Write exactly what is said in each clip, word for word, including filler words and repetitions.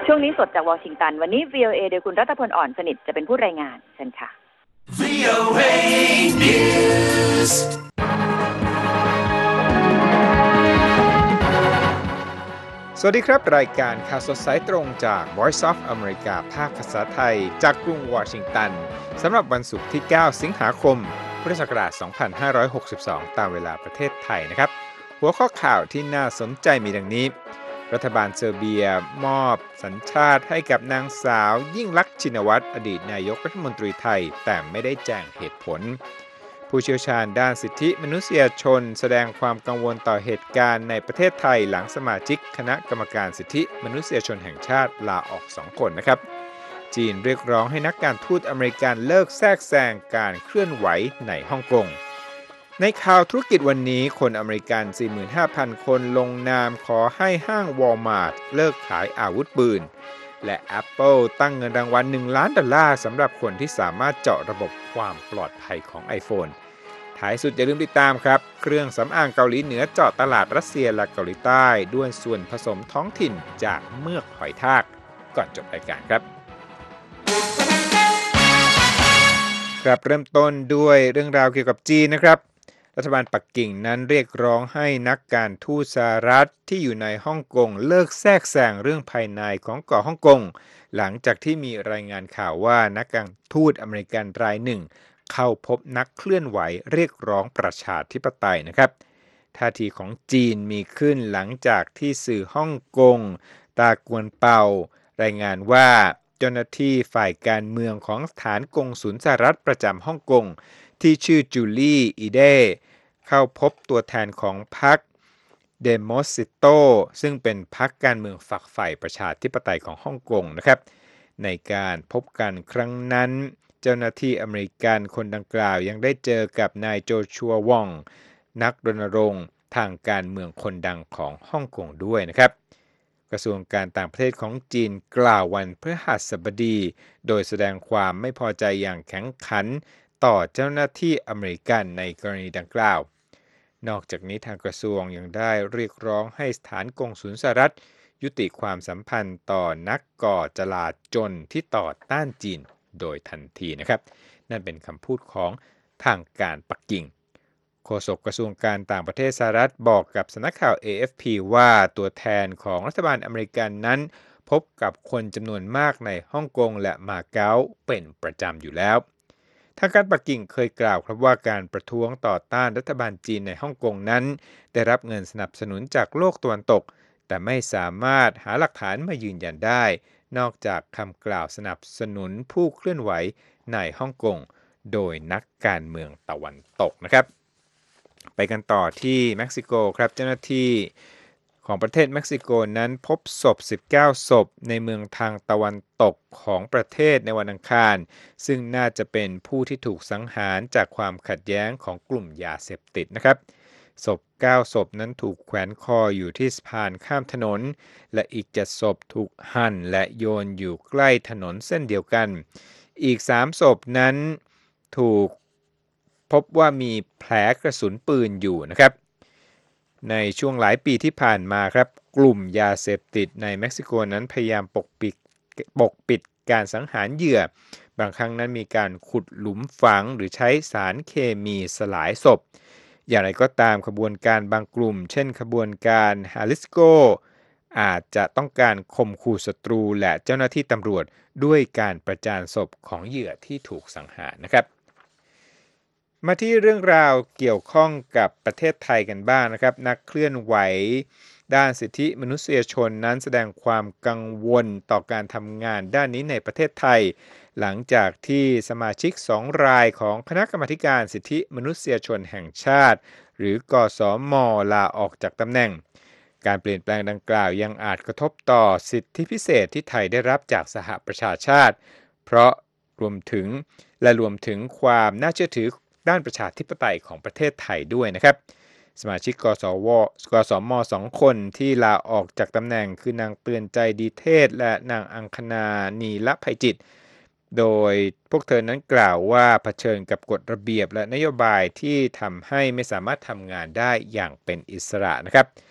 ช่วงนี้สดจากวอชิงตันวันนี้ วี โอ เอ โดยคุณรัตพลอ่อนสนิทจะเป็นผู้รายงานเชิญค่ะ วี โอ เอ News สวัสดีครับรายการข่าวสดสายตรงจาก Voice of America ภาคภาษาไทยจากกรุงวอชิงตันสำหรับวันศุกร์ที่เก้าสิงหาคมพุทธศักราชสองพันห้าร้อยหกสิบสองตามเวลาประเทศไทยนะครับหัวข้อข่าวที่น่าสนใจมีดังนี้รัฐบาลเซอร์เบียมอบสัญชาติให้กับนางสาวยิ่งลักษณ์ชินวัตรอดีตนายกรัฐมนตรีไทยแต่ไม่ได้แจ้งเหตุผลผู้เชี่ยวชาญด้านสิทธิมนุษยชนแสดงความกังวลต่อเหตุการณ์ในประเทศไทยหลังสมาชิกคณะกรรมการสิทธิมนุษยชนแห่งชาติลาออกสองคนนะครับจีนเรียกร้องให้นักการทูตอเมริกันเลิกแทรกแซงการเคลื่อนไหวในฮ่องกงในข่าวธุรกิจวันนี้คนอเมริกัน สี่หมื่นห้าพัน คนลงนามขอให้ห้างวอลมาร์ทเลิกขายอาวุธปืนและ Apple ตั้งเงินรางวัลหนึ่งล้านดอลลาร์สำหรับคนที่สามารถเจาะระบบความปลอดภัยของ iPhone ท้ายสุดอย่าลืมติดตามครับเครื่องสำอางเกาหลีเหนือเจาะตลาดรัสเซียและเกาหลีใต้ด้วยส่วนผสมท้องถิ่นจากเมือกหอยทากก่อนจบรายการครับครับเริ่มต้นด้วยเรื่องราวเกี่ยวกับจีนนะครับรัฐบาลปักกิ่งนั้นเรียกร้องให้นักการทูตสหรัฐที่อยู่ในฮ่องกงเลิกแทรกแซงเรื่องภายในของเกาะฮ่องกงหลังจากที่มีรายงานข่าวว่านักการทูตอเมริกันรายหนึ่งเข้าพบนักเคลื่อนไหวเรียกร้องประชาธิปไตยนะครับท่าทีของจีนมีขึ้นหลังจากที่สื่อฮ่องกงตากวนเปารายงานว่าเจ้าหน้าที่ฝ่ายการเมืองของสถานกงสุลสหรัฐประจำฮ่องกงที่ชื่อจูลี่อีเดเข้าพบตัวแทนของพรรคเดโมซิโตซึ่งเป็นพรรคการเมืองฝักใฝ่ประชาธิปไตยของฮ่องกงนะครับในการพบกันครั้งนั้นเจ้าหน้าที่อเมริกันคนดังกล่าวยังได้เจอกับนายโจชัววองนักรณรงค์ทางการเมืองคนดังของฮ่องกงด้วยนะครับกระทรวงการต่างประเทศของจีนกล่าววันพฤหัสบดีโดยแสดงความไม่พอใจอย่างแข็งขันต่อเจ้าหน้าที่อเมริกันในกรณีดังกล่าวนอกจากนี้ทางกระทรวงยังได้เรียกร้องให้สถานกงสุลสหรัฐยุติความสัมพันธ์ต่อนักก่อจลาจลที่ต่อต้านจีนโดยทันทีนะครับนั่นเป็นคำพูดของทางการปักกิ่งโฆษกกระทรวงการต่างประเทศสหรัฐบอกกับสำนักข่าว เอ เอฟ พี ว่าตัวแทนของรัฐบาลอเมริกันนั้นพบกับคนจำนวนมากในฮ่องกงและมาเก๊าเป็นประจำอยู่แล้วทางการปักกิ่งเคยกล่าวครับว่าการประท้วงต่อต้านรัฐบาลจีนในฮ่องกงนั้นได้รับเงินสนับสนุนจากโลกตะวันตกแต่ไม่สามารถหาหลักฐานมายืนยันได้นอกจากคำกล่าวสนับสนุนผู้เคลื่อนไหวในฮ่องกงโดยนักการเมืองตะวันตกนะครับไปกันต่อที่เม็กซิโกครับเจ้าหน้าที่ของประเทศเม็กซิโกนั้นพบศพสิบเก้าศพในเมืองทางตะวันตกของประเทศในวันอังคารซึ่งน่าจะเป็นผู้ที่ถูกสังหารจากความขัดแย้งของกลุ่มยาเสพติดนะครับศพเก้าศพนั้นถูกแขวนคออยู่ที่สะพานข้ามถนนและอีกเจ็ดศพถูกหั่นและโยนอยู่ใกล้ถนนเส้นเดียวกันอีกสามศพนั้นถูกพบว่ามีแผลกระสุนปืนอยู่นะครับในช่วงหลายปีที่ผ่านมาครับกลุ่มยาเสพติดในเม็กซิโกนั้นพยายามปกปิดปกปิดการสังหารเหยื่อบางครั้งนั้นมีการขุดหลุมฝังหรือใช้สารเคมีสลายศพอย่างไรก็ตามขบวนการบางกลุ่มเช่นขบวนการฮาลิสโกอาจจะต้องการข่มขู่ศัตรูและเจ้าหน้าที่ตำรวจด้วยการประจานศพของเหยื่อที่ถูกสังหารนะครับมาที่เรื่องราวเกี่ยวข้องกับประเทศไทยกันบ้าง นะครับนักเคลื่อนไหวด้านสิทธิมนุษยชนนั้นแสดงความกังวลต่อการทำงานด้านนี้ในประเทศไทยหลังจากที่สมาชิกสองรายของคณะกรรมาการสิทธิมนุษยชนแห่งชาติหรือกสม.ลาออกจากตำแหน่งการเปลี่ยนแปลงดังกล่าวยังอาจกระทบต่อสิทธิพิเศษที่ไทยได้รับจากสหประชาชาติเพราะรวมถึงและรวมถึงความน่าเชื่อถือด้านประชาธิปไตยของประเทศไทยด้วยนะครับสมาชิกกสวกสมสองคนที่ลาออกจากตำแหน่งคือนางเตือนใจดีเทศและนางอังคณานีละภัยจิตโดยพวกเธอนั้นกล่าวว่าเผชิญกับกฎระเบียบและนโยบายที่ทำให้ไม่สามารถทำงานได้อย่างเป็นอิสระนะครับ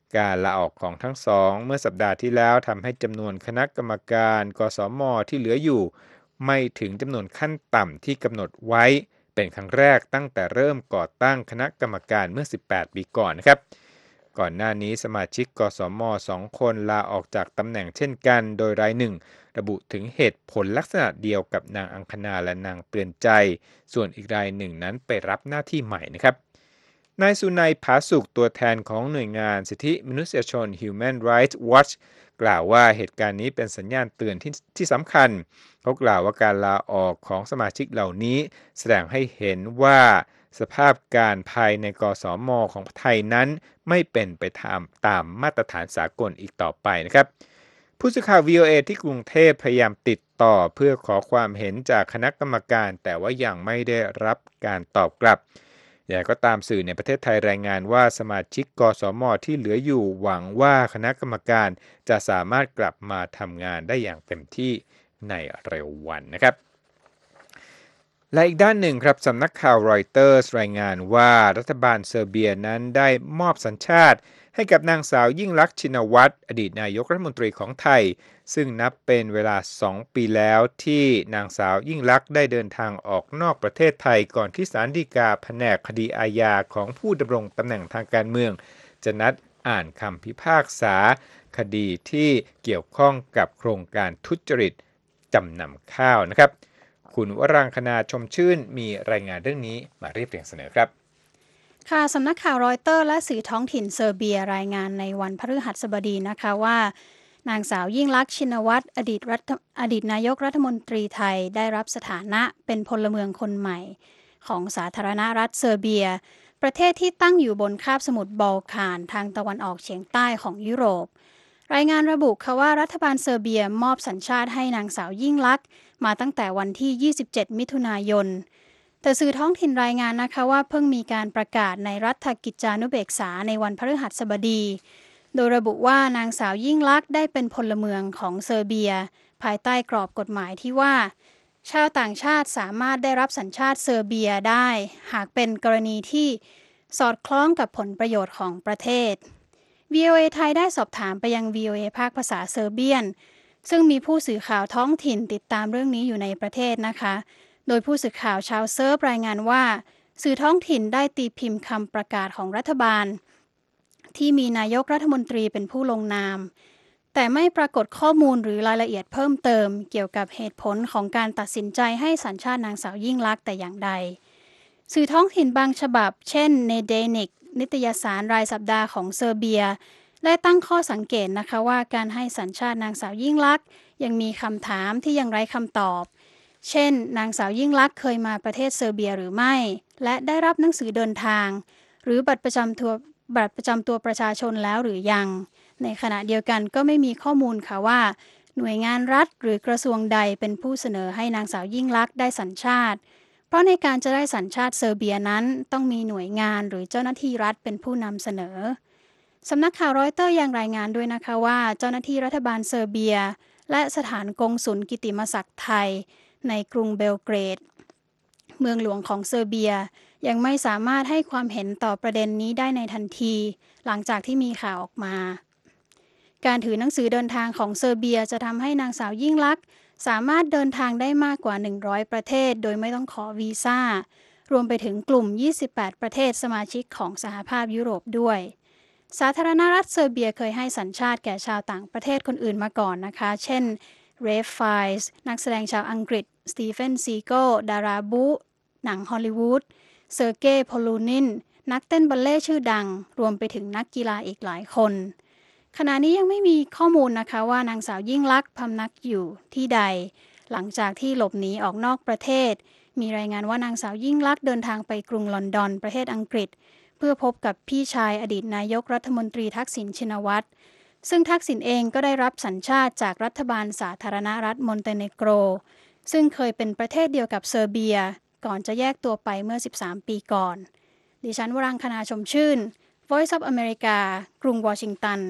การลาออกของทั้งสองเมื่อสัปดาห์ที่แล้วทำให้จำนวนคณะกรรมการกสม.ที่เหลืออยู่ไม่ถึงจำนวนขั้นต่ำที่กำหนดไว้เป็นครั้งแรกตั้งแต่เริ่มก่อตั้งคณะกรรมการเมื่อสิบแปดปีก่อนนะครับก่อนหน้านี้สมาชิกกสม.สองคนลาออกจากตำแหน่งเช่นกันโดยรายหนึ่งระบุถึงเหตุผลลักษณะเดียวกับนางอังคณาและนางเตือนใจส่วนอีกรายหนึ่งนั้นไปรับหน้าที่ใหม่นะครับนายสุนัยผาสุกตัวแทนของหน่วยงานสิทธิมนุษยชน Human Rights Watch กล่าวว่าเหตุการณ์นี้เป็นสัญญาณเตือนที่ที่สำคัญเขากล่าวว่าการลาออกของสมาชิกเหล่านี้แสดงให้เห็นว่าสภาพการภายในกสม.ของไทยนั้นไม่เป็นไปตามตามมาตรฐานสากลอีกต่อไปนะครับผู้สื่อข่าว วี โอ เอ ที่กรุงเทพพยายามติดต่อเพื่อขอความเห็นจากคณะกรรมการแต่ว่ายังไม่ได้รับการตอบกลับอย่างก็ตามสื่อในประเทศไทยรายงานว่าสมาชิกกสม.ที่เหลืออยู่หวังว่าคณะกรรมการจะสามารถกลับมาทำงานได้อย่างเต็มที่ในเร็ววันนะครับและอีกด้านหนึ่งครับสำนักข่าวรอยเตอร์สรายงานว่ารัฐบาลเซอร์เบียนั้นได้มอบสัญชาติให้กับนางสาวยิ่งลักษณ์ชินวัตรอดีตนายกรัฐมนตรีของไทยซึ่งนับเป็นเวลาสองปีแล้วที่นางสาวยิ่งลักษณ์ได้เดินทางออกนอกประเทศไทยก่อนที่ศาลฎีกาแผนกคดีอาญาของผู้ดำรงตำแหน่งทางการเมืองจะนัดอ่านคำพิพากษาคดีที่เกี่ยวข้องกับโครงการทุจริตจำนำข้าวนะครับคุณวรังคณาชมชื่นมีรายงานเรื่องนี้มาเรียบเรียงเสนอครับค่ะสำนักข่าวรอยเตอร์และสื่อท้องถิ่นเซอร์เบียรายงานในวันพฤหัสบดีนะคะว่านางสาวยิ่งลักษณ์ชินวัตรอดีตรัฐอดีตนายกรัฐมนตรีไทยได้รับสถานะเป็นพลเมืองคนใหม่ของสาธารณรัฐเซอร์เบียประเทศที่ตั้งอยู่บนคาบสมุทรบอลข่านทางตะวันออกเฉียงใต้ของยุโรปรายงานระบุค่ะว่ารัฐบาลเซอร์เบียมอบสัญชาติให้นางสาวยิ่งลักษณ์มาตั้งแต่วันที่ยี่สิบเจ็ดมิถุนายนแต่สื่อท้องถิ่นรายงานนะคะว่าเพิ่งมีการประกาศในรัฐกิจจานุเบกษาในวันพฤหัสบดีโดยระบุว่านางสาวยิ่งลักษณ์ได้เป็นพลเมืองของเซอร์เบียภายใต้กรอบกฎหมายที่ว่าชาวต่างชาติสามารถได้รับสัญชาติเซอร์เบียได้หากเป็นกรณีที่สอดคล้องกับผลประโยชน์ของประเทศ วี โอ เอ ไทยได้สอบถามไปยัง วี โอ เอ ภาคภาษาเซอร์เบียนซึ่งมีผู้สื่อข่าวท้องถิ่นติดตามเรื่องนี้อยู่ในประเทศนะคะโดยผู้สื่อข่าวชาวเซิร์ฟรายงานว่าสื่อท้องถิ่นได้ตีพิมพ์คำประกาศของรัฐบาลที่มีนายกรัฐมนตรีเป็นผู้ลงนามแต่ไม่ปรากฏข้อมูลหรือรายละเอียดเพิ่มเติมเกี่ยวกับเหตุผลของการตัดสินใจให้สัญชาตินางสาวยิ่งลักษณ์แต่อย่างใดสื่อท้องถิ่นบางฉบับเช่นเนเดนิกนิตยสารรายสัปดาห์ของเซอร์เบียได้ตั้งข้อสังเกตนะคะว่าการให้สัญชาตินางสาวยิ่งลักษณ์ยังมีคำถามที่ยังไร้คำตอบเช่นนางสาวยิ่งลักษณ์เคยมาประเทศเซอร์เบียหรือไม่และได้รับหนังสือเดินทางหรือบัตรประจำตัวบัตรประจำตัวประชาชนแล้วหรือยังในขณะเดียวกันก็ไม่มีข้อมูลค่ะว่าหน่วยงานรัฐหรือกระทรวงใดเป็นผู้เสนอให้นางสาวยิ่งลักษณ์ได้สัญชาติเพราะในการจะได้สัญชาติเซอร์เบียนั้นต้องมีหน่วยงานหรือเจ้าหน้าที่รัฐเป็นผู้นำเสนอสำนักข่าวรอยเตอร์ยังรายงานด้วยนะคะว่าเจ้าหน้าที่รัฐบาลเซอร์เบียและสถานกงสุลกิตติมศักดิ์ไทยในกรุงเบลเกรดเมืองหลวงของเซอร์เบียยังไม่สามารถให้ความเห็นต่อประเด็นนี้ได้ในทันทีหลังจากที่มีข่าวออกมาการถือหนังสือเดินทางของเซอร์เบียจะทำให้นางสาวยิ่งลักษณ์สามารถเดินทางได้มากกว่าหนึ่งร้อยประเทศโดยไม่ต้องขอวีซ่ารวมไปถึงกลุ่มยี่สิบแปดประเทศสมาชิกของสหภาพยุโรปด้วยสาธารณรัฐเซอร์เบียเคยให้สัญชาติแก่ชาวต่างประเทศคนอื่นมาก่อนนะคะเช่นเรฟไฟส์นักแสดงชาวอังกฤษสตีเฟนซีโกดาราบูหนังฮอลลีวูดเซอร์เกย์ โพลูนินนักเต้นบัลเล่ต์ชื่อดังรวมไปถึงนักกีฬาอีกหลายคนขณะนี้ยังไม่มีข้อมูลนะคะว่านางสาวยิ่งลักษณ์พำนักอยู่ที่ใดหลังจากที่หลบหนีออกนอกประเทศมีรายงานว่านางสาวยิ่งลักษณ์เดินทางไปกรุงลอนดอนประเทศอังกฤษเพื่อพบกับพี่ชายอดีตนายกรัฐมนตรีทักษิณชินวัตรซึ่งทักษิณเองก็ได้รับสัญชาติจากรัฐบาลสาธารณรัฐมอนเตเนโกรซึ่งเคยเป็นประเทศเดียวกับเซอร์เบียก่อนจะแยกตัวไปเมื่อสิบสามปีก่อนดิฉันวรังคณาชมชื่น Voice of America กรุงวอชิงตัน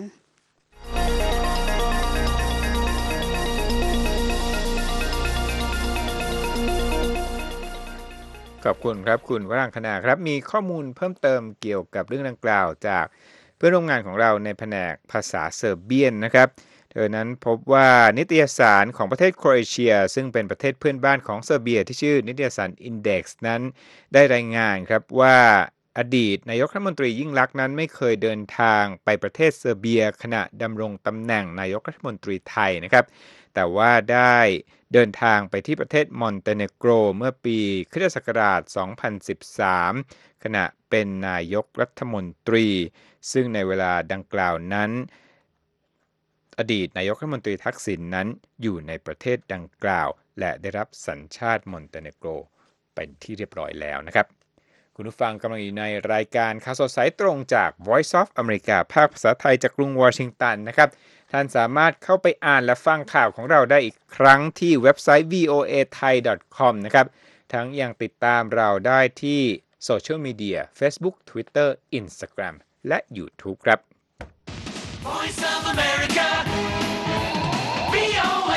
ขอบคุณครับคุณวรังคณาครับมีข้อมูลเพิ่มเติมเกี่ยวกับเรื่องดังกล่าวจากเพื่อนร่วมงานของเราในแผนกภาษาเซอร์เบียนนะครับเธอนั้นพบว่านิตยสารของประเทศโครเอเชียซึ่งเป็นประเทศเพื่อนบ้านของเซอร์เบียที่ชื่อนิตยสาร Index นั้นได้รายงานครับว่าอดีตนายกรัฐมนตรียิ่งลักษณ์นั้นไม่เคยเดินทางไปประเทศเซอร์เบียขณะดำรงตำแหน่งนายกรัฐมนตรีไทยนะครับแต่ว่าได้เดินทางไปที่ประเทศมอนเตเนโกรเมื่อปีคริสตศักราชสองพันสิบสามขณะเป็นนายกรัฐมนตรีซึ่งในเวลาดังกล่าวนั้นอดีตนายกรัฐมนตรีทักษิณ น, นั้นอยู่ในประเทศดังกล่าวและได้รับสัญชาติมอนเตเนโกรเป็นที่เรียบร้อยแล้วนะครับคุณผู้ฟังกำลังอยู่ในรายการข่าวสดสายตรงจาก Voice of America ภาคภาษาไทยจากกรุงวอชิงตันนะครับท่านสามารถเข้าไปอ่านและฟังข่าวของเราได้อีกครั้งที่เว็บไซต์ วี โอ เอ ไทย ดอท คอม นะครับทั้งยังติดตามเราได้ที่โซเชียลมีเดีย Facebook Twitter Instagram และ YouTube ครับ Voice of America วี โอ เอ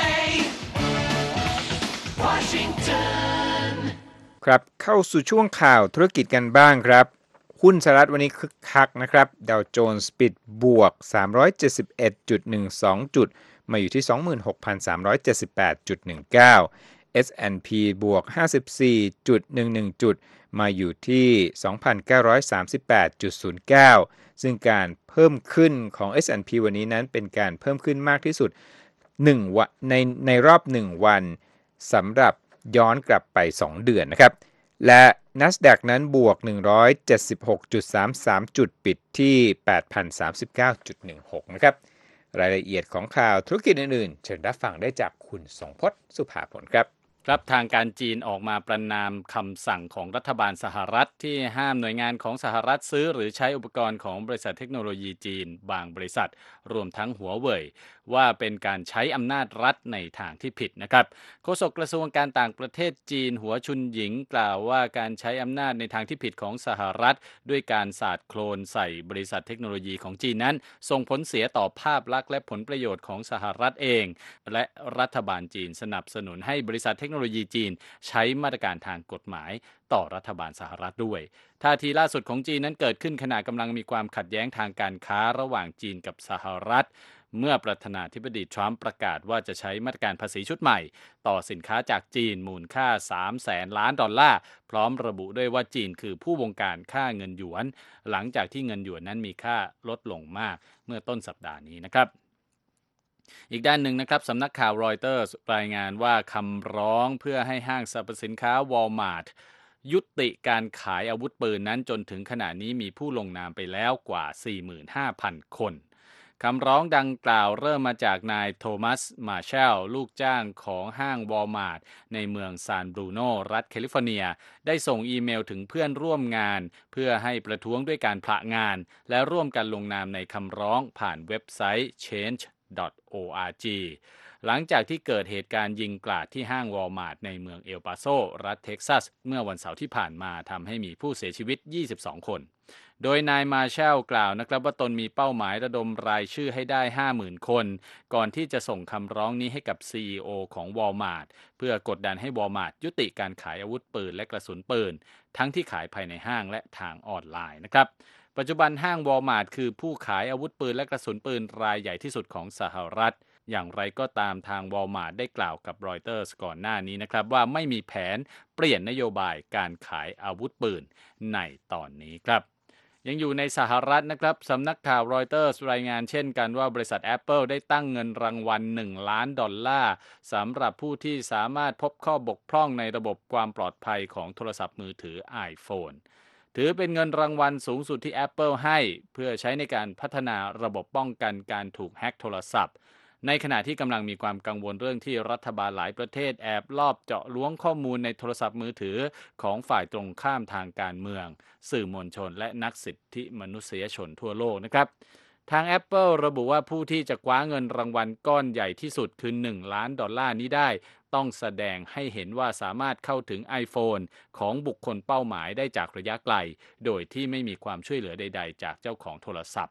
Washington ครับเข้าสู่ช่วงข่าวธุรกิจกันบ้างครับหุ้นสหรัฐวันนี้คึกคักนะครับดาวโจนส์ปิดบวก สามร้อยเจ็ดสิบเอ็ดจุดหนึ่งสอง จุดมาอยู่ที่ สองหมื่นหกพันสามร้อยเจ็ดสิบแปดจุดหนึ่งเก้า เอส แอนด์ พี บวก ห้าสิบสี่จุดหนึ่งหนึ่ง จุดมาอยู่ที่ สองพันเก้าร้อยสามสิบแปดจุดศูนย์เก้า ซึ่งการเพิ่มขึ้นของ เอส แอนด์ พี วันนี้นั้นเป็นการเพิ่มขึ้นมากที่สุดหนึ่งวันในในรอบหนึ่งวันสำหรับย้อนกลับไปสองเดือนนะครับและ NASDAQ นั้นบวก หนึ่งร้อยเจ็ดสิบหกจุดสามสาม จุดปิดที่ แปดพันสามสิบเก้าจุดหนึ่งหก นะครับรายละเอียดของข่าวธุรกิจอื่นๆเชิญรับฟังได้จากคุณสงพจน์สุภาผลครับครับทางการจีนออกมาประณามคำสั่งของรัฐบาลสหรัฐที่ห้ามหน่วยงานของสหรัฐซื้อหรือใช้อุปกรณ์ของบริษัทเทคโนโลยีจีนบางบริษัทรวมทั้งหัวเว่ยว่าเป็นการใช้อำนาจรัฐในทางที่ผิดนะครับโฆษกกระทรวงการต่างประเทศจีนหัวชุนหญิงกล่าวว่าการใช้อำนาจในทางที่ผิดของสหรัฐด้วยการสาดโคลนใส่บริษัทเทคโนโลยีของจีนนั้นส่งผลเสียต่อภาพลักษณ์และผลประโยชน์ของสหรัฐเองและรัฐบาลจีนสนับสนุนให้บริษัทเทคโนโลยีจีนใช้มาตรการทางกฎหมายต่อรัฐบาลสหรัฐด้วยท่าทีล่าสุดของจีนนั้นเกิดขึ้นขณะกำลังมีความขัดแย้งทางการค้าระหว่างจีนกับสหรัฐเมื่อประธานาธิบดีทรัมป์ประกาศว่าจะใช้มาตรการภาษีชุดใหม่ต่อสินค้าจากจีนมูลค่าสามแสนล้านดอลลาร์พร้อมระบุด้วยว่าจีนคือผู้บงการค่าเงินหยวนหลังจากที่เงินหยวนนั้นมีค่าลดลงมากเมื่อต้นสัปดาห์นี้นะครับอีกด้านหนึ่งนะครับสำนักข่าวรอยเตอร์รายงานว่าคำร้องเพื่อให้ห้างสรรพสินค้าวอลมาร์ทยุติการขายอาวุธปืนนั้นจนถึงขณะนี้มีผู้ลงนามไปแล้วกว่า สี่หมื่นห้าพัน คนคำร้องดังกล่าวเริ่มมาจากนายโทมัสมาร์แชลลูกจ้างของห้างวอลมาร์ทในเมืองซานบรูโนรัฐแคลิฟอร์เนียได้ส่งอีเมลถึงเพื่อนร่วมงานเพื่อให้ประท้วงด้วยการผละงานและร่วมกันลงนามในคำร้องผ่านเว็บไซต์ change ดอท โอ อาร์ จี หลังจากที่เกิดเหตุการณ์ยิงกราดที่ห้างวอลมาร์ทในเมืองเอลปาโซรัฐเท็กซัสเมื่อวันเสาร์ที่ผ่านมาทำให้มีผู้เสียชีวิตยี่สิบสองคนโดยนายมาร์แชลกล่าวนะครับว่าตนมีเป้าหมายระดมรายชื่อให้ได้ ห้าหมื่น คนก่อนที่จะส่งคำร้องนี้ให้กับ ซี อี โอ ของวอลมาร์ทเพื่อกดดันให้วอลมาร์ทยุติการขายอาวุธปืนและกระสุนปืนทั้งที่ขายภายในห้างและทางออนไลน์นะครับปัจจุบันห้างวอลมาร์ทคือผู้ขายอาวุธปืนและกระสุนปืนรายใหญ่ที่สุดของสหรัฐอย่างไรก็ตามทางวอลมาร์ทได้กล่าวกับรอยเตอร์สก่อนหน้านี้นะครับว่าไม่มีแผนเปลี่ยนนโยบายการขายอาวุธปืนในตอนนี้ครับยังอยู่ในสหรัฐนะครับสำนักข่าวรอยเตอร์สรายงานเช่นกันว่าบริษัท Apple ได้ตั้งเงินรางวัลหนึ่งล้านดอลลาร์สำหรับผู้ที่สามารถพบข้อบกพร่องในระบบความปลอดภัยของโทรศัพท์มือถือ iPhone ถือเป็นเงินรางวัลสูงสุดที่ Apple ให้เพื่อใช้ในการพัฒนาระบบป้องกันการถูกแฮ็กโทรศัพท์ในขณะที่กำลังมีความกังวลเรื่องที่รัฐบาลหลายประเทศแอบลอบเจาะล้วงข้อมูลในโทรศัพท์มือถือของฝ่ายตรงข้ามทางการเมืองสื่อมวลชนและนักสิทธิมนุษยชนทั่วโลกนะครับทาง Apple ระบุว่าผู้ที่จะคว้าเงินรางวัลก้อนใหญ่ที่สุดคือหนึ่งล้านดอลลาร์นี้ได้ต้องแสดงให้เห็นว่าสามารถเข้าถึง iPhone ของบุคคลเป้าหมายได้จากระยะไกลโดยที่ไม่มีความช่วยเหลือใดๆจากเจ้าของโทรศัพท์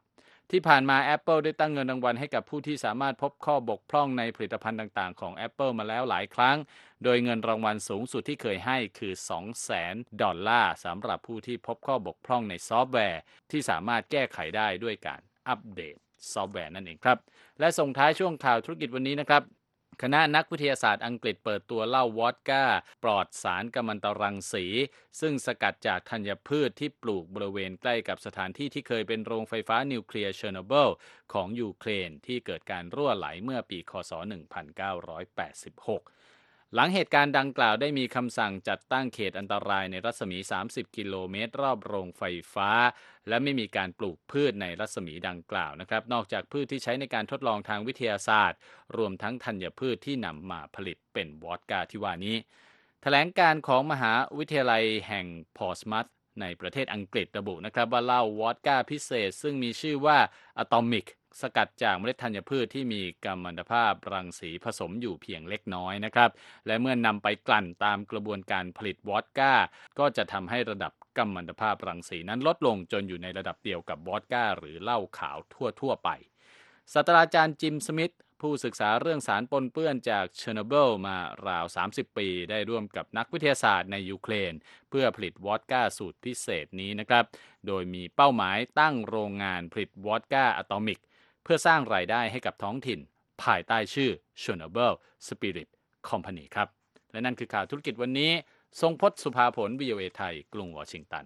ที่ผ่านมา Apple ได้ตั้งเงินรางวัลให้กับผู้ที่สามารถพบข้อบกพร่องในผลิตภัณฑ์ต่างๆของ Apple มาแล้วหลายครั้งโดยเงินรางวัลสูงสุดที่เคยให้คือ สองแสน ดอลลาร์สำหรับผู้ที่พบข้อบกพร่องในซอฟต์แวร์ที่สามารถแก้ไขได้ด้วยการอัปเดตซอฟต์แวร์นั่นเองครับและส่งท้ายช่วงข่าวธุรกิจวันนี้นะครับคณะนักวิทยาศาสตร์อังกฤษเปิดตัวเหล้าวอดก้าปลอดสารกัมมันตรังสีซึ่งสกัดจากธัญพืชที่ปลูกบริเวณใกล้กับสถานที่ที่เคยเป็นโรงไฟฟ้านิวเคลียร์เชอร์โนเบิลของยูเครนที่เกิดการรั่วไหลเมื่อปีค.ศ. หนึ่งพันเก้าร้อยแปดสิบหกหลังเหตุการณ์ดังกล่าวได้มีคำสั่งจัดตั้งเขตอันตรายในรัศมีสามสิบกิโลเมตรรอบโรงไฟฟ้าและไม่มีการปลูกพืชในรัศมีดังกล่าวนะครับนอกจากพืชที่ใช้ในการทดลองทางวิทยาศาสตร์รวมทั้งธัญพืชที่นำมาผลิตเป็นวอดก้าที่ว่านี้แถลงการของมหาวิทยาลัยแห่งพอร์ตสมัธในประเทศอังกฤษระบุนะครับว่าเหล้าวอดก้าพิเศษซึ่งมีชื่อว่าอะตอมิกสกัดจากเมล็ดธัญพืชที่มีกัมมันตภาพรังสีผสมอยู่เพียงเล็กน้อยนะครับและเมื่อนำไปกลั่นตามกระบวนการผลิตวอดก้าก็จะทำให้ระดับกัมมันตภาพรังสีนั้นลดลงจนอยู่ในระดับเดียวกับวอดก้าหรือเหล้าขาวทั่วๆไปศาสตราจารย์จิมสมิธผู้ศึกษาเรื่องสารปนเปื้อนจากเชอร์โนเบิลมาราวสามสิบปีได้ร่วมกับนักวิทยาศาสตร์ในยูเครนเพื่อผลิตวอดก้าสูตรพิเศษนี้นะครับโดยมีเป้าหมายตั้งโรงงานผลิตวอดก้าอะตอมิกเพื่อสร้างรายได้ให้กับท้องถิ่นภายใต้ชื่อ Chernobyl Spirit Company ครับและนั่นคือข่าวธุรกิจวันนี้ทรงพจน์สุภาผล วี โอ เอ ไทยกรุงวอชิงตัน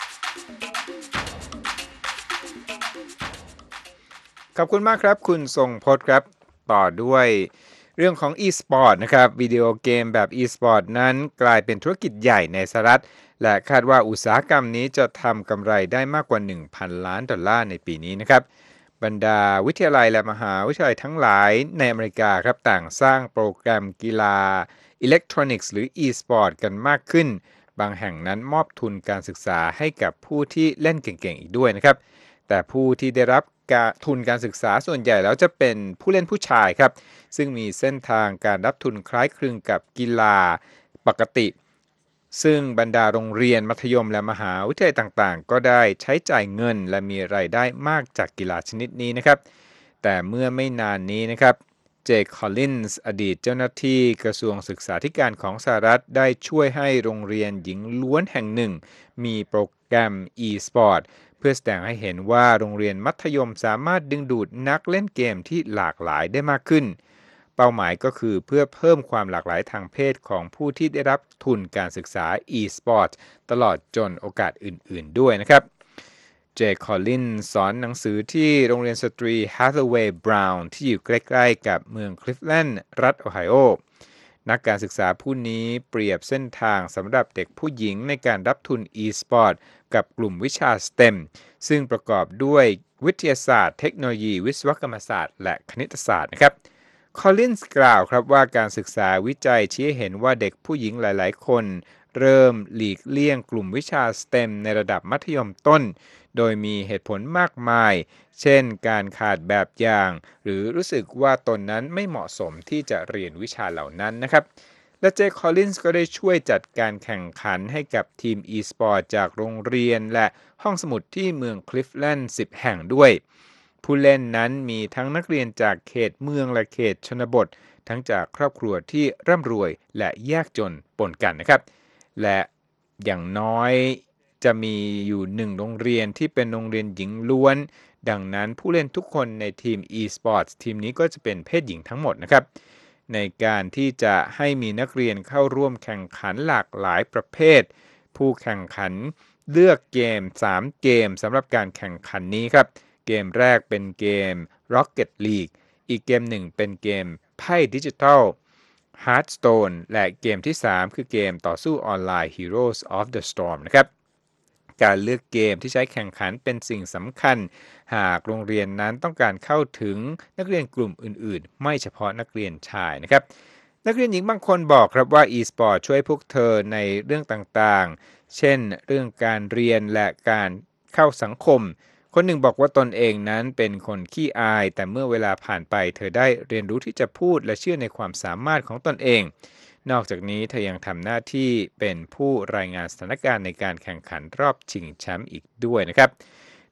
ขอบคุณมากครับคุณทรงพจน์ครับต่อด้วยเรื่องของ e-sport นะครับวิดีโอเกมแบบ e-sport นั้นกลายเป็นธุรกิจใหญ่ในสหรัฐและคาดว่าอุตสาหกรรมนี้จะทำกำไรได้มากกว่า หนึ่งพัน ล้านดอลลาร์ในปีนี้นะครับบรรดาวิทยาลัยและมหาวิทยาลัยทั้งหลายในอเมริกาครับต่างสร้างโปรแกรมกีฬาอิเล็กทรอนิกส์หรือ e-sport กันมากขึ้นบางแห่งนั้นมอบทุนการศึกษาให้กับผู้ที่เล่นเก่งๆอีกด้วยนะครับแต่ผู้ที่ได้รับทุนการศึกษาส่วนใหญ่แล้วจะเป็นผู้เล่นผู้ชายครับซึ่งมีเส้นทางการรับทุนคล้ายคลึงกับกีฬาปกติซึ่งบรรดาโรงเรียนมัธยมและมหาวิทยาลัยต่างๆก็ได้ใช้จ่ายเงินและมีรายได้มากจากกีฬาชนิดนี้นะครับแต่เมื่อไม่นานนี้นะครับเจค คอลลินส์อดีตเจ้าหน้าที่กระทรวงศึกษาธิการของสหรัฐได้ช่วยให้โรงเรียนหญิงล้วนแห่งหนึ่งมีโปรแกรม e-sport เพื่อแสดงให้เห็นว่าโรงเรียนมัธยมสามารถดึงดูดนักเล่นเกมที่หลากหลายได้มากขึ้นเป้าหมายก็คือเพื่อเพิ่มความหลากหลายทางเพศของผู้ที่ได้รับทุนการศึกษา e-sport ตลอดจนโอกาสอื่นๆด้วยนะครับเจค คอลลินสอนหนังสือที่โรงเรียนสตรี Hathaway Brown ที่อยู่ใกล้ๆกับเมืองคลิฟแลนด์รัฐโอไฮโอนักการศึกษาผู้นี้เปรียบเส้นทางสำหรับเด็กผู้หญิงในการรับทุน e-sport กับกลุ่มวิชา สเต็ม ซึ่งประกอบด้วยวิทยาศาสตร์เทคโนโลยีวิศวกรรมศาสตร์และคณิตศาสตร์นะครับคอลลินส์กล่าวครับว่าการศึกษาวิจัยชี้ให้เห็นว่าเด็กผู้หญิงหลายๆคนเริ่มหลีกเลี่ยงกลุ่มวิชา สเต็ม ในระดับมัธยมต้นโดยมีเหตุผลมากมายเช่นการขาดแบบอย่างหรือรู้สึกว่าตนนั้นไม่เหมาะสมที่จะเรียนวิชาเหล่านั้นนะครับและเจค คอลลินส์ก็ได้ช่วยจัดการแข่งขันให้กับทีม e-sport จากโรงเรียนและห้องสมุดที่เมืองคลิฟแลนด์สิบแห่งด้วยผู้เล่นนั้นมีทั้งนักเรียนจากเขตเมืองและเขตชนบททั้งจากครอบครัวที่ร่ำรวยและยากจนปนกันนะครับและอย่างน้อยจะมีอยู่หนึ่งโรงเรียนที่เป็นโรงเรียนหญิงล้วนดังนั้นผู้เล่นทุกคนในทีม e-sports ทีมนี้ก็จะเป็นเพศหญิงทั้งหมดนะครับในการที่จะให้มีนักเรียนเข้าร่วมแข่งขันหลากหลายประเภทผู้แข่งขันเลือกเกมสามเกมสำหรับการแข่งขันนี้ครับเกมแรกเป็นเกม Rocket League อีกเกมหนึ่งเป็นเกมไพ่ดิจิทัล Hearthstone และเกมที่สามคือเกมต่อสู้ออนไลน์ Heroes of the Storm นะครับการเลือกเกมที่ใช้แข่งขันเป็นสิ่งสำคัญหากโรงเรียนนั้นต้องการเข้าถึงนักเรียนกลุ่มอื่นๆไม่เฉพาะนักเรียนชายนะครับนักเรียนหญิงบางคนบอกครับว่า e-sport ช่วยพวกเธอในเรื่องต่างๆเช่นเรื่องการเรียนและการเข้าสังคมคนหนึ่งบอกว่าตนเองนั้นเป็นคนขี้อายแต่เมื่อเวลาผ่านไปเธอได้เรียนรู้ที่จะพูดและเชื่อในความสามารถของตนเองนอกจากนี้เธอยังทำหน้าที่เป็นผู้รายงานสถานการณ์ในการแข่งขันรอบชิงแชมป์อีกด้วยนะครับ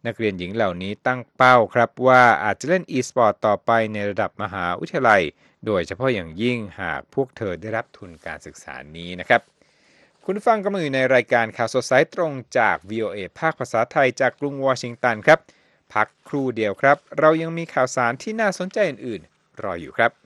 นักเรียนหญิงเหล่านี้ตั้งเป้าครับว่าอาจจะเล่น e-sport ต่อไปในระดับมหาวิทยาลัยโดยเฉพาะอย่างยิ่งหากพวกเธอได้รับทุนการศึกษานี้นะครับคุณฟังกำลังอยู่ในรายการข่าวสดสายตรงจาก วี โอ เอ ภาคภาษาไทยจากกรุงวอชิงตันครับพักครู่เดียวครับเรายังมีข่าวสารที่น่าสนใจอื่นๆรออยู่ครับ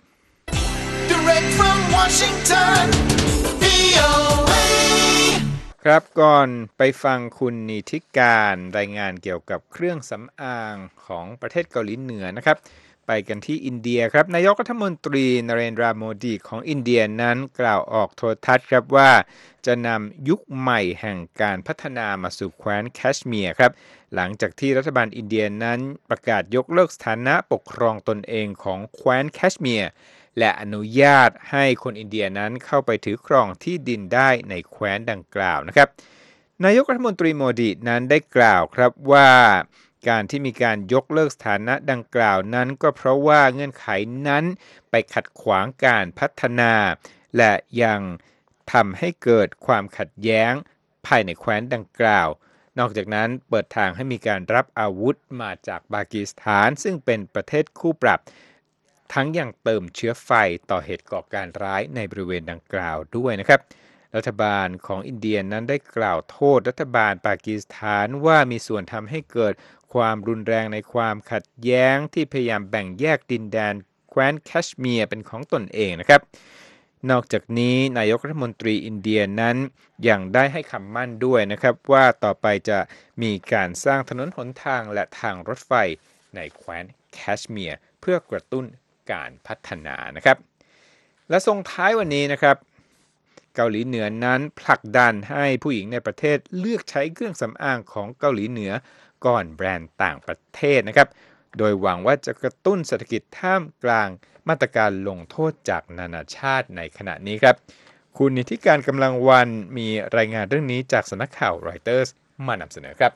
Direct from Washington วี โอ เอ ครับก่อนไปฟังคุณนิติการรายงานเกี่ยวกับเครื่องสำอางของประเทศเกาหลีเหนือนะครับไปกันที่อินเดียครับนายกรัฐมนตรีนเรนทราโมดีของอินเดียนั้นกล่าวออกโทรทัศน์ครับว่าจะนำยุคใหม่แห่งการพัฒนามาสู่แคว้นแคชเมียร์ครับหลังจากที่รัฐบาลอินเดียนั้นประกาศยกเลิกสถานะปกครองตนเองของแคว้นแคชเมียร์และอนุญาตให้คนอินเดียนั้นเข้าไปถือครองที่ดินได้ในแคว้นดังกล่าวนะครับนายกรัฐมนตรีโมดีนั้นได้กล่าวครับว่าการที่มีการยกเลิกสถานะดังกล่าวนั้นก็เพราะว่าเงื่อนไขนั้นไปขัดขวางการพัฒนาและยังทำให้เกิดความขัดแย้งภายในแคว้นดังกล่าวนอกจากนั้นเปิดทางให้มีการรับอาวุธมาจากปากีสถานซึ่งเป็นประเทศคู่ปรับทั้งยังเติมเชื้อไฟต่อเหตุก่อการร้ายในบริเวณดังกล่าวด้วยนะครับรัฐบาลของอินเดียนั้นได้กล่าวโทษรัฐบาลปากีสถานว่ามีส่วนทำให้เกิดความรุนแรงในความขัดแย้งที่พยายามแบ่งแยกดินแดนแคว้นแคชเมียร์เป็นของตนเองนะครับนอกจากนี้นายกรัฐมนตรีอินเดียนั้นยังได้ให้คำมั่นด้วยนะครับว่าต่อไปจะมีการสร้างถนนหนทางและทางรถไฟในแคว้นแคชเมียร์เพื่อกระตุ้นการพัฒนานะครับและส่งท้ายวันนี้นะครับเกาหลีเหนือนั้นผลักดันให้ผู้หญิงในประเทศเลือกใช้เครื่องสำอางของเกาหลีเหนือก่อนแบรนด์ต่างประเทศนะครับโดยหวังว่าจะกระตุ้นเศรษฐกิจท่ามกลางมาตรการลงโทษจากนานาชาติในขณะนี้ครับคุณนิติการกำลังวันมีรายงานเรื่องนี้จากสำนักข่าวรอยเตอร์สมานำเสนอครับ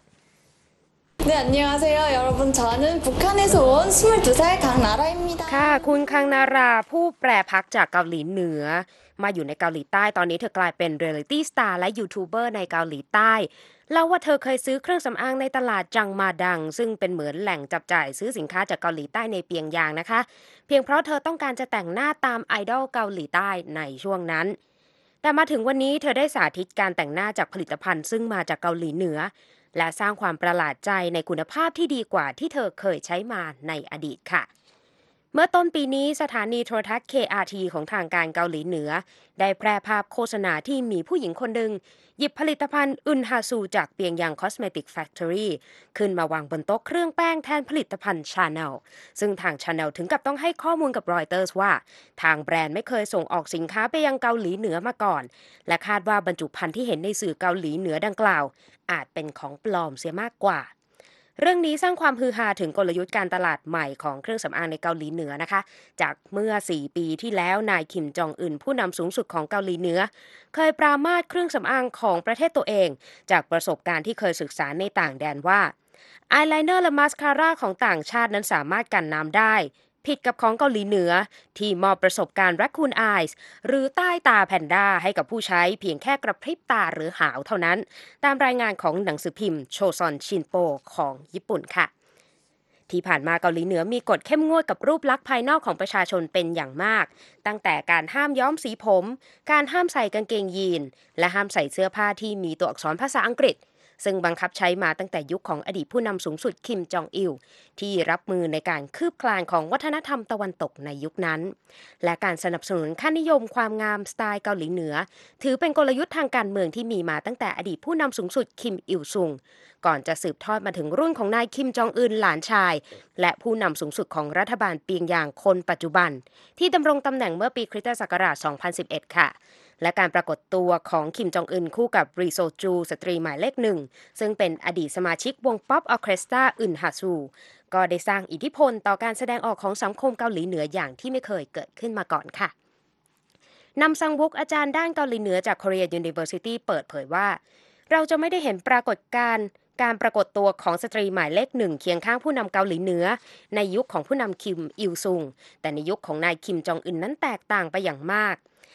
네안녕하세요여러분저는북한에서온이십이두살 강나라입니다ค่ะคุณคังนาราผู้แปรพักจากเกาหลีเหนือมาอยู่ในเกาหลีใต้ตอนนี้เธอกลายเป็นเรียลิตี้สตาร์และยูทูบเบอร์ในเกาหลีใต้เล่าว่าเธอเคยซื้อเครื่องสำอางในตลาดจังมาดังซึ่งเป็นเหมือนแหล่งจับจ่ายซื้อสินค้าจากเกาหลีใต้ในเปียงยางนะคะเพียงเพราะเธอต้องการจะแต่งหน้าตามไอดอลเกาหลีใต้ในช่วงนั้นแต่มาถึงวันนี้เธอได้สาธิตการแต่งหน้าจากผลิตภัณฑ์ซึ่งมาจากเกาหลีเหนือและสร้างความประหลาดใจในคุณภาพที่ดีกว่าที่เธอเคยใช้มาในอดีตค่ะเมื่อต้นปีนี้สถานีโทรทัศน์ เค อาร์ ที ของทางการเกาหลีเหนือได้แพร่ภาพโฆษณาที่มีผู้หญิงคนหนึ่งหยิบผลิตภัณฑ์อึนฮาซูจากเปียงยางคอสเมติกแฟคทอรี่ขึ้นมาวางบนโต๊ะเครื่องแป้งแทนผลิตภัณฑ์ชาแนลซึ่งทางชาแนลถึงกับต้องให้ข้อมูลกับรอยเตอร์สว่าทางแบรนด์ไม่เคยส่งออกสินค้าไปยังเกาหลีเหนือมาก่อนและคาดว่าบรรจุภัณฑ์ที่เห็นในสื่อเกาหลีเหนือดังกล่าวอาจเป็นของปลอมเสียมากกว่าเรื่องนี้สร้างความฮือฮาถึงกลยุทธ์การตลาดใหม่ของเครื่องสำอางในเกาหลีเหนือนะคะจากเมื่อสี่ปีที่แล้วนายคิมจองอึนผู้นำสูงสุดของเกาหลีเหนือเคยปรามาสเครื่องสำอางของประเทศตัวเองจากประสบการณ์ที่เคยศึกษาในต่างแดนว่าอายไลเนอร์และมาสคาร่าของต่างชาตินั้นสามารถกันน้ำได้ผิดกับของเกาหลีเหนือที่มอบประสบการณ์ Raccoon Eyes หรือใต้ตาแพนด้าให้กับผู้ใช้เพียงแค่กระพริบตาหรือหาวเท่านั้นตามรายงานของหนังสือพิมพ์โชซอนชินโปของญี่ปุ่นค่ะที่ผ่านมาเกาหลีเหนือมีกฎเข้มงวดกับรูปลักษณ์ภายนอกของประชาชนเป็นอย่างมากตั้งแต่การห้ามย้อมสีผมการห้ามใส่กางเกงยีนและห้ามใส่เสื้อผ้าที่มีตัวอักษรภาษาอังกฤษซึ่งบังคับใช้มาตั้งแต่ยุคของอดีตผู้นำสูงสุดคิมจองอิลที่รับมือในการคืบคลานของวัฒนธรรมตะวันตกในยุคนั้นและการสนับสนุนค่านิยมความงามสไตล์เกาหลีเหนือถือเป็นกลยุทธ์ทางการเมืองที่มีมาตั้งแต่อดีตผู้นำสูงสุดคิมอิลซุงก่อนจะสืบทอดมาถึงรุ่นของนายคิมจองอึนหลานชายและผู้นำสูงสุดของรัฐบาลเปียงยางคนปัจจุบันที่ดำรงตำแหน่งเมื่อปีคริสตศักราชสองพันสิบเอ็ดค่ะและการปรากฏตัวของคิมจองอึนคู่กับรีโซจูสตรีหมายเลขหนึ่งซึ่งเป็นอดีตสมาชิกวงป๊อปออร์เคสตราอึนฮาซูก็ได้สร้างอิทธิพลต่อการแสดงออกของสังคมเกาหลีเหนืออย่างที่ไม่เคยเกิดขึ้นมาก่อนค่ะนำซังวุกอาจารย์ด้านเกาหลีเหนือจาก Korea University เปิดเผยว่าเราจะไม่ได้เห็นปรากฏการณ์การปรากฏตัวของสตรีหมายเลขหนึ่งเคียงข้างผู้นำเกาหลีเหนือในยุคของผู้นำคิมอิลซุงแต่ในยุคของนายคิมจองอึนนั้นแตกต่างไปอย่างมาก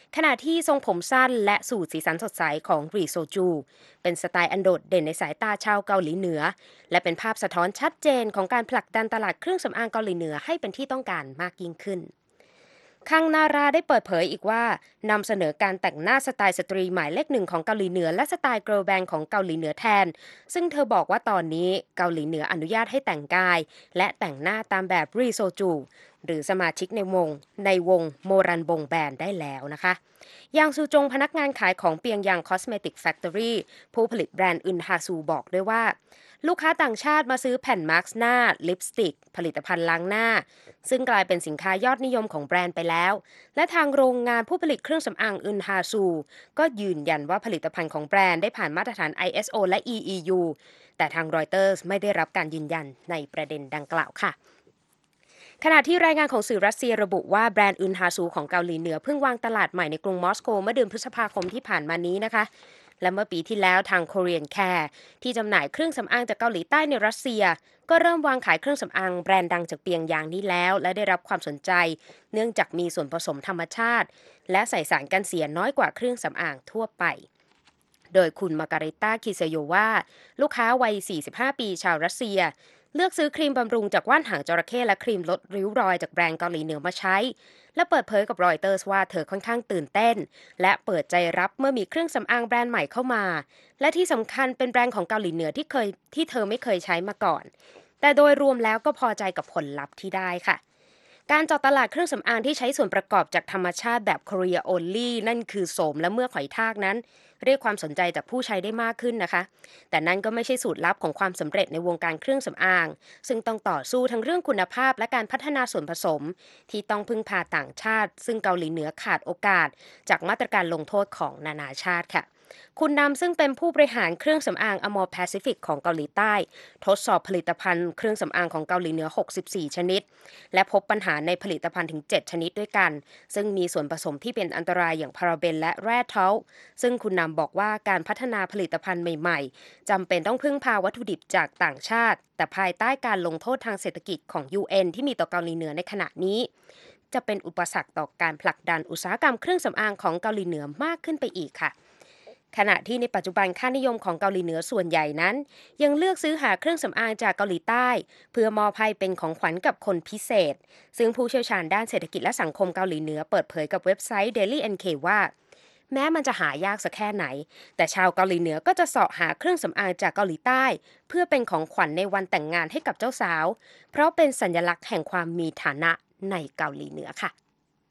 ขณะที่ทรงผมสั้นและสูทสีสันสดใสของรีโซจูเป็นสไตล์อันโดดเด่นในสายตาชาวเกาหลีเหนือและเป็นภาพสะท้อนชัดเจนของการผลักดันตลาดเครื่องสำอางเกาหลีเหนือให้เป็นที่ต้องการมากยิ่งขึ้นคังนาราได้เปิดเผยอีกว่านำเสนอการแต่งหน้าสไตล์สตรีหมายเลขหนึ่งของเกาหลีเหนือและสไตล์เกิร์ลแบนด์ของเกาหลีเหนือแทนซึ่งเธอบอกว่าตอนนี้เกาหลีเหนืออนุญาตให้แต่งกายและแต่งหน้าตามแบบรีโซจูหรือสมาชิกในวงในวงโมรันบงแบนด์ได้แล้วนะคะยางซูจงพนักงานขายของเปียงยางคอสเมติกแฟคทอรี่ผู้ผลิตแบรนด์อึนฮาซูบอกด้วยว่าลูกค้าต่างชาติมาซื้อแผ่นมาร์กหน้าลิปสติกผลิตภัณฑ์ล้างหน้าซึ่งกลายเป็นสินค้ายอดนิยมของแบรนด์ไปแล้วและทางโรงงานผู้ผลิตเครื่องสำอางอึนฮาซูก็ยืนยันว่าผลิตภัณฑ์ของแบรนด์ได้ผ่านมาตรฐาน ไอ เอส โอ และ อี อี ยู แต่ทางรอยเตอร์สไม่ได้รับการยืนยันในประเด็นดังกล่าวค่ะขณะที่รายงานของสื่อรัสเซียระบุว่าแบรนด์อึนฮาซูของเกาหลีเหนือเพิ่งวางตลาดใหม่ในกรุงมอสโกเมื่อเดือนพฤษภาคมที่ผ่านมานี้นะคะและเมื่อปีที่แล้วทาง Korean Care ที่จำหน่ายเครื่องสำอางจากเกาหลีใต้ในรัสเซียก็เริ่มวางขายเครื่องสำอางแบรนด์ดังจากเปียงยางนี้แล้วและได้รับความสนใจเนื่องจากมีส่วนผสมธรรมชาติและใส่สารกันเสียน้อยกว่าเครื่องสำอางทั่วไปโดยคุณมาการิต้าคิเซโยวาลูกค้าวัยสี่สิบห้าปีชาวรัสเซียเลือกซื้อครีมบำรุงจากว่านหางจระเข้และครีมลดริ้วรอยจากแบรนด์เกาหลีเหนือมาใช้และเปิดเผยกับรอยเตอร์สว่าเธอค่อนข้างตื่นเต้นและเปิดใจรับเมื่อมีเครื่องสำอางแบรนด์ใหม่เข้ามาและที่สำคัญเป็นแบรนด์ของเกาหลีเหนือที่เคยที่เธอไม่เคยใช้มาก่อนแต่โดยรวมแล้วก็พอใจกับผลลัพธ์ที่ได้ค่ะการเจาะตลาดเครื่องสำอางที่ใช้ส่วนประกอบจากธรรมชาติแบบ Korea Only นั่นคือโสมและเมือกหอยทากนั้นเรียกความสนใจจากผู้ใช้ได้มากขึ้นนะคะแต่นั่นก็ไม่ใช่สูตรลับของความสำเร็จในวงการเครื่องสำอางซึ่งต้องต่อสู้ทั้งเรื่องคุณภาพและการพัฒนาส่วนผสมที่ต้องพึ่งพาต่างชาติซึ่งเกาหลีเหนือขาดโอกาสจากมาตรการลงโทษของนานาชาติค่ะคุณนำซึ่งเป็นผู้บริหารเครื่องสำอาง Amore Pacific ของเกาหลีใต้ทดสอบผลิตภัณฑ์เครื่องสำอางของเกาหลีเหนือหกสิบสี่ชนิดและพบปัญหาในผลิตภัณฑ์ถึงเจ็ดชนิดด้วยกันซึ่งมีส่วนผสมที่เป็นอันตรายอย่างพาราเบนและแร่เทาซึ่งคุณนำบอกว่าการพัฒนาผลิตภัณฑ์ใหม่ๆจำเป็นต้องพึ่งพาวัตถุดิบจากต่างชาติแต่ภายใต้การลงโทษทางเศรษฐกิจของ ยู เอ็น ที่มีต่อเกาหลีเหนือในขณะนี้จะเป็นอุปสรรคต่อการผลักดันอุตสาหกรรมเครื่องสำอางของเกาหลีเหนือมากขึ้นไปอีกค่ะขณะที่ในปัจจุบันค่านิยมของเกาหลีเหนือส่วนใหญ่นั้นยังเลือกซื้อหาเครื่องสำอางจากเกาหลีใต้เพื่อมอบให้เป็นของขวัญกับคนพิเศษซึ่งผู้เชี่ยวชาญด้านเศรษฐกิจและสังคมเกาหลีเหนือเปิดเผยกับเว็บไซต์ Daily เอ็น เค ว่าแม้มันจะหายากสักแค่ไหนแต่ชาวเกาหลีเหนือก็จะเสาะหาเครื่องสำอางจากเกาหลีใต้เพื่อเป็นของขวัญในวันแต่งงานให้กับเจ้าสาวเพราะเป็นสัญลักษณ์แห่งความมีฐานะในเกาหลีเหนือค่ะ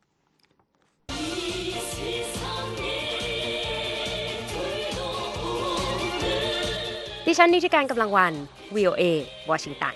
ดิฉันนิติการกำลังวัน วี โอ เอ วอชิงตัน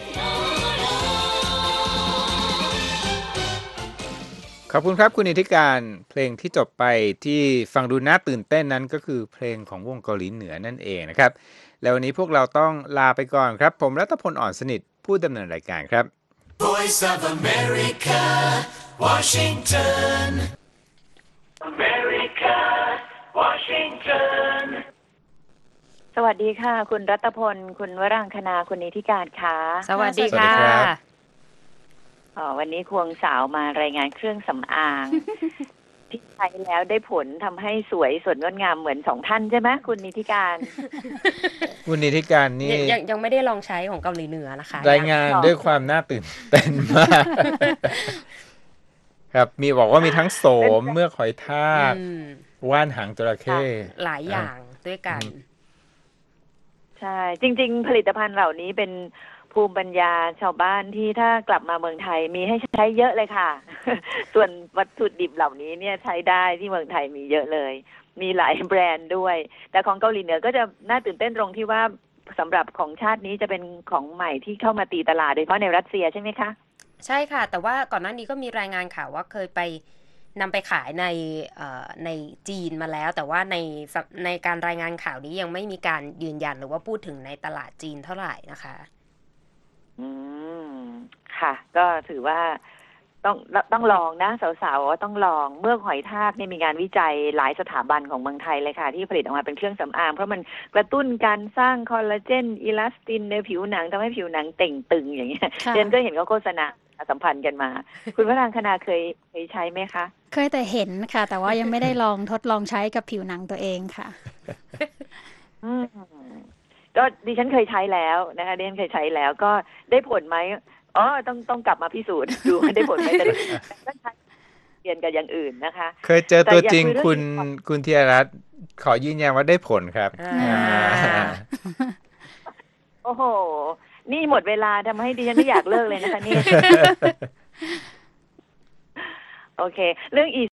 ขอบคุณครับคุณนิติการเพลงที่จบไปที่ฟังดูน่าตื่นเต้นนั้นก็คือเพลงของวงเกาหลีเหนือนั่นเองนะครับแล้ววันนี้พวกเราต้องลาไปก่อนครับผมรัตพลอ่อนสนิทผู้ดำเนินรายการครับ Voice of America Washington America Washingtonสวัสดีค่ะคุณรัตพลคุณวรังคณาคุณนิติการค่ะสวัสดีค่ะอ๋อวันนี้ควงสาวมารายงานเครื่องสำอาง ที่ใช้แล้วได้ผลทำให้สวยสดงดงามเหมือนสองท่านใช่ไหมคุณนิติการคุณนิติการนี่ยังยังไม่ได้ลองใช้ของเกาหลีเหนือนะคะรายงานด้วยความน่าตื่นเต้นมากครับมีบอกว่ามีทั้งโสมเมือกหอยทากว่านหางจระเข้หลายอย่างด้วยกันใช่จริงๆผลิตภัณฑ์เหล่านี้เป็นภูมิปัญญาชาวบ้านที่ถ้ากลับมาเมืองไทยมีให้ใช้เยอะเลยค่ะ ส่วนวัตถุดิบเหล่านี้เนี่ยใช้ได้ที่เมืองไทยมีเยอะเลยมีหลายแบรนด์ด้วยแต่ของเกาหลีเหนือก็จะน่าตื่นเต้นตรงที่ว่าสำหรับของชาตินี้จะเป็นของใหม่ที่เข้ามาตีตลาดโดยเฉพาะในรัสเซียใช่ไหมคะใช่ค่ะแต่ว่าก่อนหน้านี้ก็มีรายงานข่าวว่าเคยไปนำไปขายในในจีนมาแล้วแต่ว่าในในการรายงานข่าวนี้ยังไม่มีการยืนยันหรือว่าพูดถึงในตลาดจีนเท่าไหร่นะคะอืมค่ะก็ถือว่าต้องต้องลองนะสาวๆต้องลองเมือกหอยทากนี่มีงานวิจัยหลายสถาบันของเมืองไทยเลยค่ะที่ผลิตออกมาเป็นเครื่องสำอางเพราะมันกระตุ้นการสร้างคอลลาเจนอิลาสตินในผิวหนังทำให้ผิวหนังเต่งตึงอย่างเงี้ยเรียนก็เห็นเขาโฆษณาสัมพันธ์กันมาคุณวรังคณาเคยเคยใช้ไหมคะเคยแต่เห็นค่ะ แต่ว่ายังไม่ได้ลองทดลองใช้กับผิวหนังตัวเองค่ะอืมก็ดิฉันเคยใช้แล้วนะคะดิฉันเคยใช้แล้วก็ได้ผลไหมอ๋อต้องต้องกลับมาพิสูจน์ ดูว่าได้ผลไหมแต่ก็ใช้เปลี่ยนกับอย่างอื่นนะคะเคยเจอตัวจริงแต่อยากคุคุยณเรื่องคุณธีรรัตน์ขอยืนยันว่าได้ผลครับอ่าอ่าโอ้โห นี่หมดเวลาทำให้ดิฉันไม่อยากเลิกเลยนะคะเนี่ย โอเค เรื่อง e